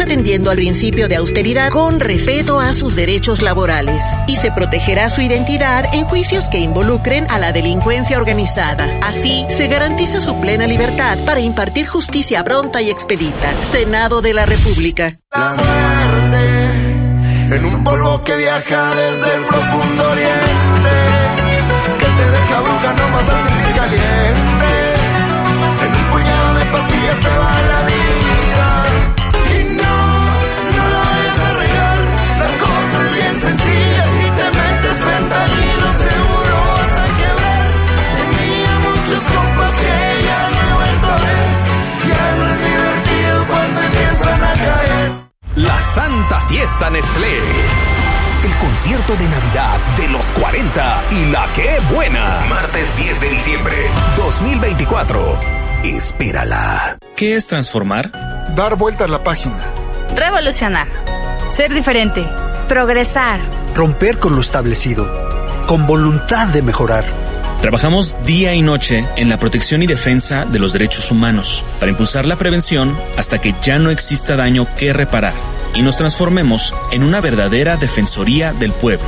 atendiendo al principio de austeridad con respeto a sus derechos laborales. Y se protegerá su identidad en juicios que involucren a la delincuencia organizada. Así, se garantiza su plena libertad para impartir justicia pronta y expedita. Senado de la República. La muerte en un polvo que viaja desde el profundo oriente, que te deja bruja nomás al sentir caliente. En un puñado de pastillas se va la vida. Y no lo vayas a regar. La cosa es bien sencilla. Si te metes fentanilo seguro vas a quebrar. Tenía muchos compas que ya no he vuelto a ver. Ya no es divertido cuando empiezan a caer. La Santa Fiesta Nestlé. El concierto de Navidad de los 40 y la ¡Qué buena! Martes 10 de diciembre 2024. Espérala. ¿Qué es transformar? Dar vuelta a la página. Revolucionar. Ser diferente. Progresar. Romper con lo establecido. Con voluntad de mejorar. Trabajamos día y noche en la protección y defensa de los derechos humanos para impulsar la prevención hasta que ya no exista daño que reparar y nos transformemos en una verdadera defensoría del pueblo.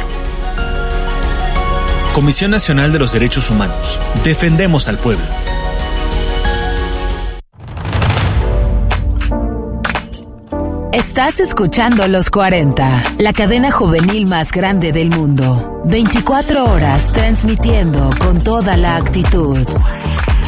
Comisión Nacional de los Derechos Humanos. Defendemos al pueblo. Estás escuchando Los 40, la cadena juvenil más grande del mundo. 24 horas transmitiendo con toda la actitud.